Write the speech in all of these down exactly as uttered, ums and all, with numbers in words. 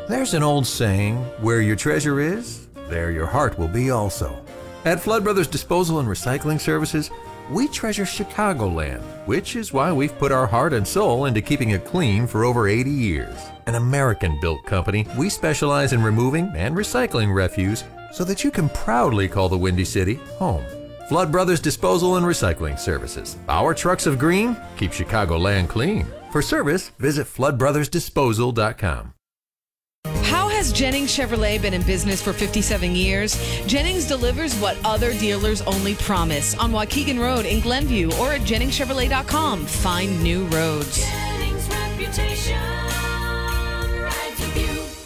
There's an old saying, where your treasure is, there your heart will be also. At Flood Brothers Disposal and Recycling Services, we treasure Chicagoland, which is why we've put our heart and soul into keeping it clean for over eighty years. An American-built company, we specialize in removing and recycling refuse so that you can proudly call the Windy City home. Flood Brothers Disposal and Recycling Services. Our trucks of green keep Chicagoland clean. For service, visit flood brothers disposal dot com. How has Jennings Chevrolet been in business for fifty-seven years? Jennings delivers what other dealers only promise on Waukegan Road in Glenview or at jennings chevrolet dot com. Find new roads. Jennings' reputation rides with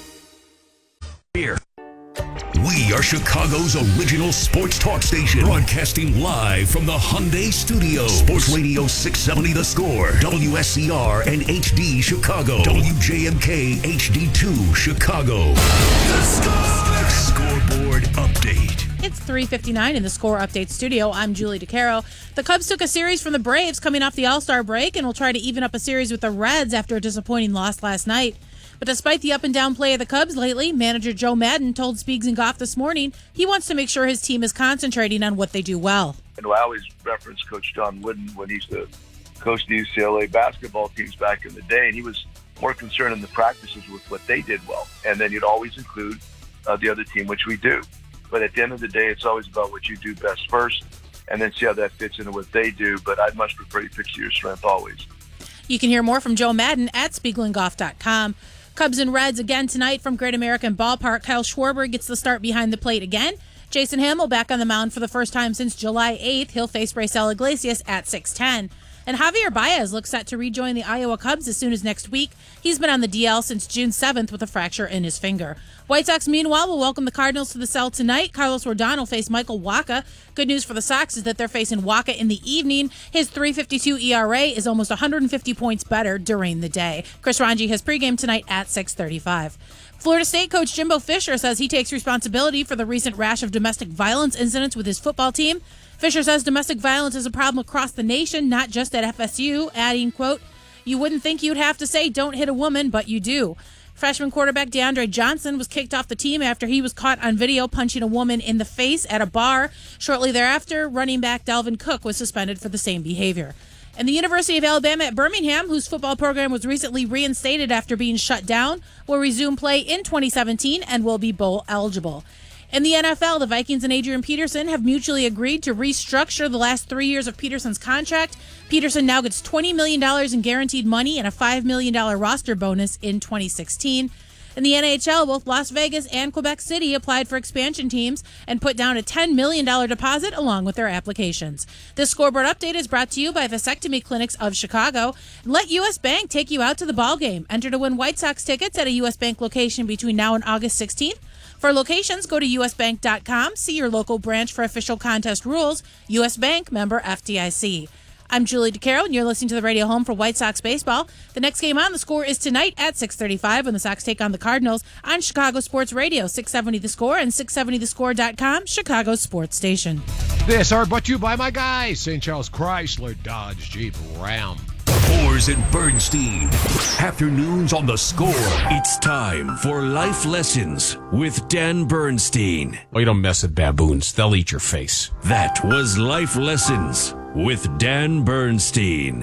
you. Here. We are Chicago's original sports talk station, broadcasting live from the Hyundai Studios. Sports Radio six seventy The Score, W S C R and H D Chicago, W J M K H D two Chicago. The Score! Scoreboard update. It's three fifty-nine in the Score Update studio. I'm Julie DeCaro. The Cubs took a series from the Braves coming off the All-Star break and will try to even up a series with the Reds after a disappointing loss last night. But despite the up-and-down play of the Cubs lately, manager Joe Maddon told Speaks and Goff this morning he wants to make sure his team is concentrating on what they do well. And I always reference Coach John Wooden when he used to coach the U C L A basketball teams back in the day, and he was more concerned in the practices with what they did well. And then you'd always include uh, the other team, which we do. But at the end of the day, it's always about what you do best first, and then see how that fits into what they do. But I'd much prefer you fix to your strength always. You can hear more from Joe Maddon at spiegel and goff dot com. Cubs and Reds again tonight from Great American Ballpark. Kyle Schwarber gets the start behind the plate again. Jason Hamill back on the mound for the first time since July eighth. He'll face Raisel Iglesias at six ten. And Javier Baez looks set to rejoin the Iowa Cubs as soon as next week. He's been on the D L since June seventh with a fracture in his finger. White Sox, meanwhile, will welcome the Cardinals to the cell tonight. Carlos Rodon will face Michael Wacha. Good news for the Sox is that they're facing Wacha in the evening. His three fifty-two E R A is almost one hundred fifty points better during the day. Chris Ranji has pregame tonight at six thirty-five. Florida State coach Jimbo Fisher says he takes responsibility for the recent rash of domestic violence incidents with his football team. Fisher says domestic violence is a problem across the nation, not just at F S U, adding, quote, "You wouldn't think you'd have to say don't hit a woman, but you do." Freshman quarterback DeAndre Johnson was kicked off the team after he was caught on video punching a woman in the face at a bar. Shortly thereafter, running back Dalvin Cook was suspended for the same behavior. And the University of Alabama at Birmingham, whose football program was recently reinstated after being shut down, will resume play in twenty seventeen and will be bowl eligible. In the N F L, the Vikings and Adrian Peterson have mutually agreed to restructure the last three years of Peterson's contract. Peterson now gets twenty million dollars in guaranteed money and a five million dollars roster bonus in twenty sixteen. In the N H L, both Las Vegas and Quebec City applied for expansion teams and put down a ten million dollars deposit along with their applications. This scoreboard update is brought to you by Vasectomy Clinics of Chicago. Let U S. Bank take you out to the ball game. Enter to win White Sox tickets at a U S. Bank location between now and August sixteenth. For locations, go to U S bank dot com. See your local branch for official contest rules. U S. Bank, member F D I C. I'm Julie DeCaro, and you're listening to the radio home for White Sox baseball. The next game on The Score is tonight at six thirty-five when the Sox take on the Cardinals on Chicago Sports Radio, six seventy The Score and six seventy the score dot com, Chicago's sports station. This are brought to you by my guys, Saint Charles Chrysler, Dodge, Jeep, Ram. Boers and Bernstein. Afternoons on The Score. It's time for Life Lessons with Dan Bernstein. Oh, you don't mess with baboons. They'll eat your face. That was Life Lessons with Dan Bernstein.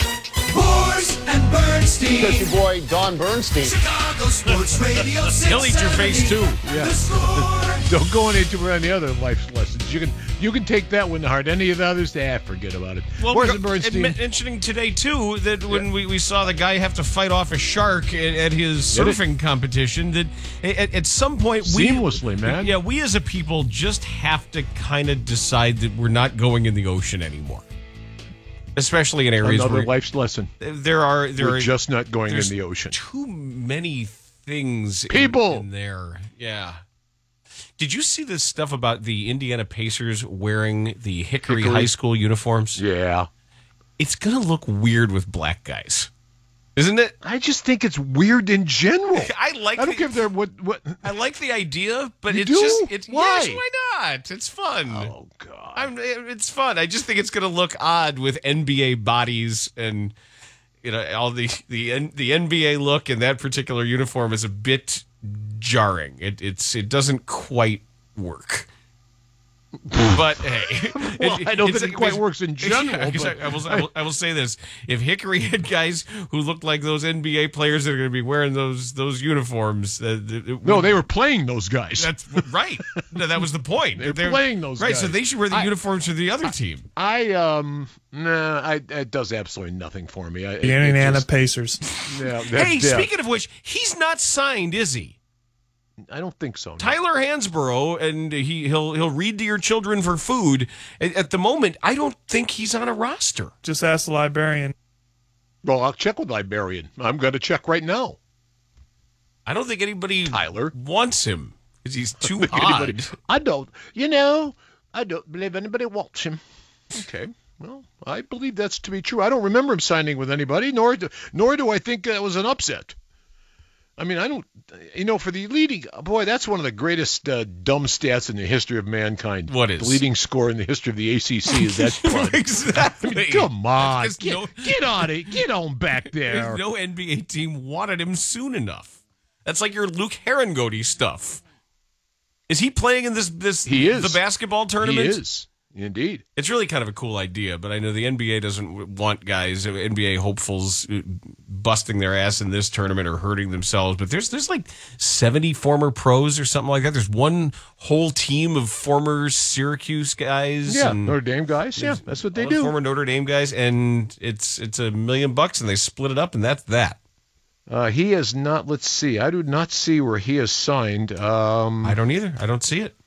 Boers and Bernstein. That's your boy, Don Bernstein. Chicago Sports Radio. He'll eat your face, too. Yeah. The Score. Don't go into any other life lessons. You can you can take that one to heart. Any of the others, ah, forget about it. Well, Boers we and got, Bernstein. it, mentioning today, too, that when Yeah. we, we saw the guy have to fight off a shark at, at his Did surfing it? competition, that at, at some point we... Seamlessly, man. Yeah, we as a people just have to kind of decide that we're not going in the ocean anymore. Especially in areas Another where life's lesson. there are there We're are just not going in there's the ocean. Too many things in- People. in there. Yeah. Did you see this stuff about the Indiana Pacers wearing the Hickory, Hickory? High School uniforms? Yeah. It's going to look weird with black guys. Isn't it? I just think it's weird in general. I like I don't the, care if they're what what. I like the idea, but You it's do? just it's Why? yes, why not? It's fun. Oh God. I'm, it's fun. I just think it's going to look odd with N B A bodies and you know all the the N- the N B A look in that particular uniform is a bit jarring. It it's it doesn't quite work. But hey, Well, it- I don't it's- think it quite works in general, I, guess but- I, I will, I, will, I will say this: if Hickory had guys who looked like those N B A players that are going to be wearing those those uniforms, uh, it would- No, they were playing those guys. That's right. No, that was the point. They're playing those right. guys. So they should wear the I- uniforms for the other team. I um nah, I it does absolutely nothing for me. I, it- The it Indiana just- Pacers. Yeah, that- Hey, yeah, speaking of which, he's not signed, is he? I don't think so. no. Tyler Hansborough, and he he'll he'll read to your children for food. At, at the moment, I don't think he's on a roster. Just ask the librarian. Well, I'll check with librarian. I'm going to check right now. I don't think anybody Tyler wants him because he's too think odd. anybody- I don't. You know, I don't believe anybody wants him. Okay. Well, I believe that's to be true. I don't remember him signing with anybody, nor do, nor do I think that was an upset. I mean, I don't, you know, for the leading, boy, that's one of the greatest uh, dumb stats in the history of mankind. What is? The leading score in the history of the A C C is that punt. Exactly. I mean, come on. Because Get, no- get on it. Get on back there. No N B A team wanted him soon enough. That's like your Luke Herringody stuff. Is he playing in this this He is. the basketball tournament? He is. Indeed. It's really kind of a cool idea, but I know the N B A doesn't want guys, N B A hopefuls, uh, busting their ass in this tournament or hurting themselves. But there's there's like seventy former pros or something like that. There's one whole team of former Syracuse guys. Yeah, and Notre Dame guys. Yeah, that's what they all the do. Former Notre Dame guys, and it's it's a million bucks, and they split it up, and that's that. Uh, he is not, let's see, I do not see where he is signed. Um, I don't either. I don't see it.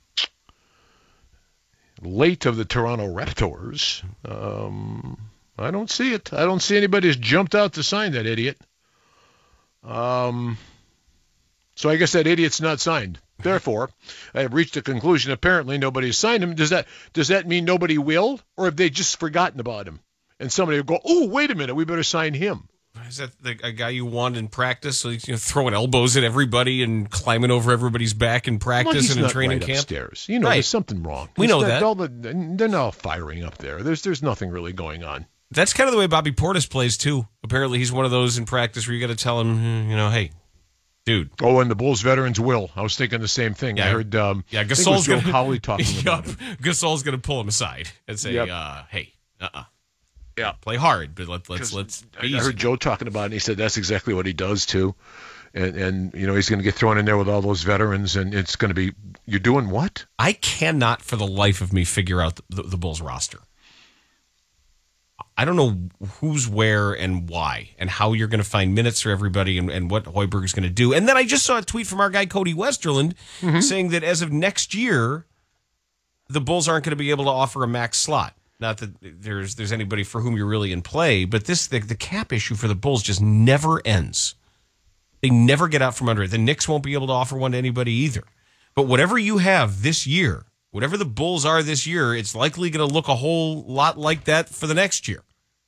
late of the Toronto Raptors. Um, I don't see it. I don't see anybody who's jumped out to sign that idiot. Um, so I guess that idiot's not signed. Therefore, I have reached a conclusion. Apparently, nobody's signed him. Does that does that mean nobody will, or have they just forgotten about him? And somebody will go, "Oh, wait a minute, we better sign him." Is that the, a guy you want in practice? So he's you know, throwing elbows at everybody and climbing over everybody's back in Well, practice he's and in not training right camp? upstairs. You know, Right. there's something wrong. We It's know not- that. all the- they're not all firing up there. There's there's nothing really going on. That's kind of the way Bobby Portis plays, too. Apparently, he's one of those in practice where you got to tell him, hmm, you know, hey, dude. Oh, and the Bulls veterans will. I was thinking the same thing. Yeah. I heard. Um, Yeah, I think it was Gasol's Joe going to Hawley talking about it. Gasol's going to pull him aside and say, Yep. uh, hey, uh-uh. Yeah. Play hard, but let, let's 'Cause let's I, be I easy. heard Joe talking about it, and he said that's exactly what he does too. And and you know he's going to get thrown in there with all those veterans, and it's going to be you're doing what? I cannot for the life of me figure out the, the Bulls roster. I don't know who's where and why and how you're going to find minutes for everybody and, and what Hoiberg's going to do. And then I just saw a tweet from our guy Cody Westerland Mm-hmm. saying that as of next year, the Bulls aren't going to be able to offer a max slot. Not that there's there's anybody for whom you're really in play, but this the, the cap issue for the Bulls just never ends. They never get out from under it. The Knicks won't be able to offer one to anybody either. But whatever you have this year, whatever the Bulls are this year, it's likely going to look a whole lot like that for the next year.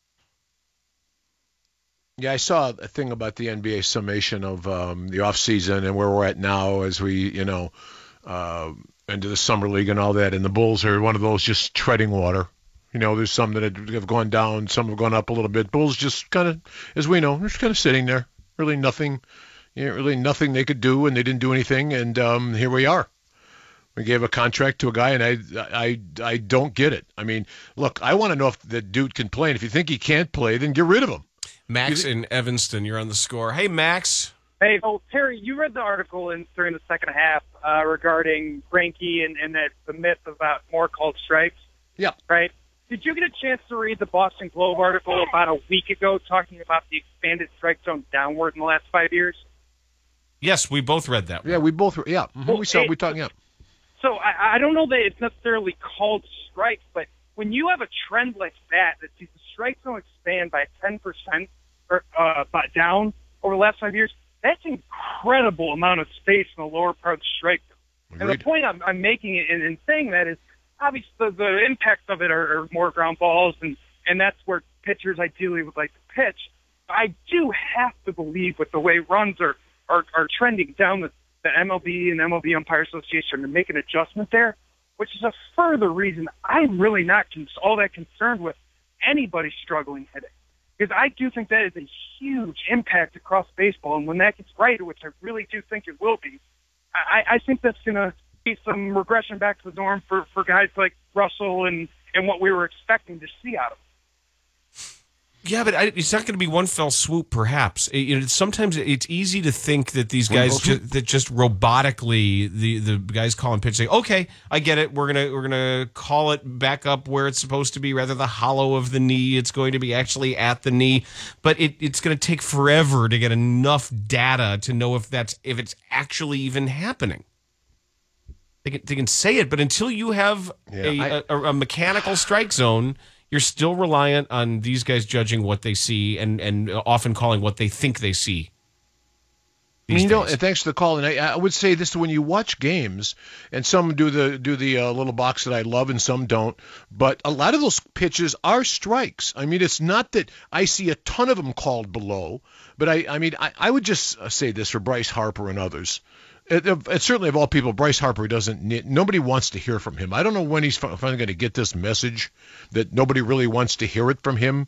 Yeah, I saw a thing about the N B A summation of um, the off season and where we're at now as we you know uh, into the summer league and all that. And the Bulls are one of those just treading water. You know, there's some that have gone down, some have gone up a little bit. Bulls just kind of, as we know, they're just kind of sitting there. Really nothing, you know, really nothing they could do, and they didn't do anything. And um, here we are. We gave a contract to a guy, and I, I, I don't get it. I mean, look, I want to know if the dude can play, and if you think he can't play, then get rid of him. Max in Evanston, you're on the score. Hey, Max. Hey, oh, Terry, you read the article in, during the second half uh, regarding Greinke and, and that the myth about more called strikes. Yeah. Right? Did you get a chance to read the Boston Globe article about a week ago talking about the expanded strike zone downward in the last five years? Yes, we both read that. Yeah, we both were. Yeah, Well, we saw. it- We talking. Yeah. So I, I don't know that it's necessarily called strikes, but when you have a trend like that, that sees the strike zone expand by ten percent or uh, by down over the last five years, that's an incredible amount of space in the lower part of the strike zone. And the Agreed. point I'm, I'm making in, in saying that is, obviously, the, the impacts of it are, are more ground balls, and, and that's where pitchers ideally would like to pitch. I do have to believe with the way runs are, are, are trending down the, the M L B and M L B Umpire Association to make an adjustment there, which is a further reason I'm really not cons- all that concerned with anybody struggling hitting. Because I do think that is a huge impact across baseball, and when that gets right, which I really do think it will be, I, I think that's going to be some regression back to the norm for, for guys like Russell and, and what we were expecting to see out of him. Yeah, but I, it's not going to be one fell swoop. Perhaps it, you know, sometimes it's easy to think that these guys ju- that just robotically the, the guys calling pitch say, "Okay, I get it. We're gonna we're gonna call it back up where it's supposed to be, rather the hollow of the knee. It's going to be actually at the knee." But it, it's going to take forever to get enough data to know if that's if it's actually even happening. They can they can say it, but until you have Yeah, a, I- a, a mechanical strike zone, you're still reliant on these guys judging what they see and, and often calling what they think they see. You know, and thanks for the call. And I, I would say this: when you watch games, and some do the do the uh, little box that I love, and some don't. But a lot of those pitches are strikes. I mean, it's not that I see a ton of them called below, but I, I mean, I, I would just say this for Bryce Harper and others. It, it, certainly, of all people, Bryce Harper doesn't. Need, nobody wants to hear from him. I don't know when he's finally going to get this message that nobody really wants to hear it from him.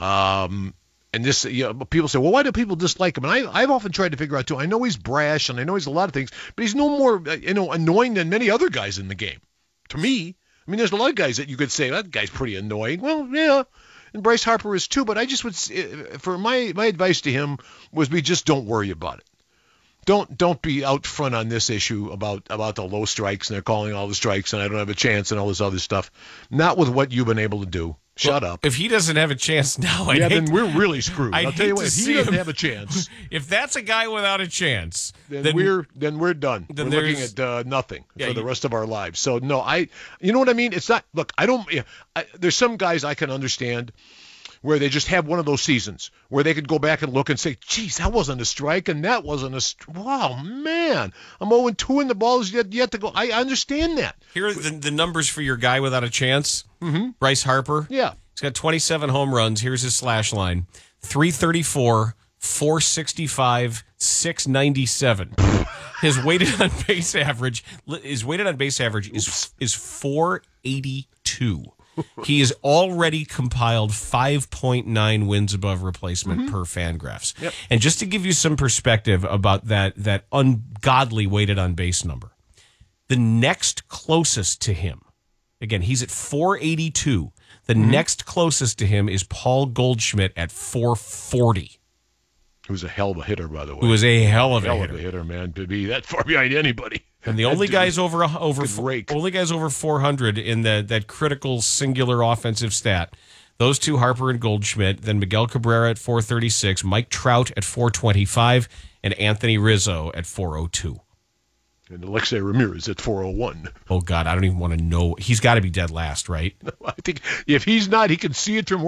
Um, and this, you know, people say, well, why do people dislike him? And I, I've often tried to figure out too. I know he's brash, and I know he's a lot of things, but he's no more, you know, annoying than many other guys in the game. To me, I mean, there's a lot of guys that you could say that guy's pretty annoying. Well, yeah. And Bryce Harper is too. But I just would, for my my advice to him was, be just don't worry about it. Don't don't be out front on this issue about, about the low strikes and they're calling all the strikes and I don't have a chance and all this other stuff. Not with what you've been able to do. Shut well, up. If he doesn't have a chance now, yeah, I'd then hate, we're really screwed. I'd I'll tell you hate what. to If he see doesn't him- have a chance, if that's a guy without a chance, then, then, we're then we're done. then we're looking there's- at uh, nothing Yeah, for the you- rest of our lives. So no, I. You know what I mean? It's not. Look, I don't. yeah, I, there's some guys I can understand where they just have one of those seasons where they could go back and look and say, geez, that wasn't a strike and that wasn't a stri- wow, man, I'm oh and two and the ball is yet, yet to go. I understand that. Here are the, the numbers for your guy without a chance. Mm-hmm. Bryce Harper. Yeah. He's got twenty-seven home runs. Here's his slash line: three thirty-four, four sixty-five, six ninety-seven. His weighted on base average, his weighted on base average is is four eighty-two. He has already compiled five point nine wins above replacement Mm-hmm. per Fangraphs. Yep. And just to give you some perspective about that that ungodly weighted on base number, the next closest to him, again, he's at four eighty-two. The Mm-hmm. next closest to him is Paul Goldschmidt at four forty. Who's a hell of a hitter, by the way. Who is a hell of a hell hitter. of a hitter, man, to be that far behind anybody. And the That only dude guys over a- over could rake. only guys over four hundred in the, that critical singular offensive stat. Those two, Harper and Goldschmidt, then Miguel Cabrera at four thirty-six, Mike Trout at four twenty-five, and Anthony Rizzo at four oh two. And Alexei Ramirez at four oh one. Oh God, I don't even want to know. He's got to be dead last, right? I think if he's not, he can see it from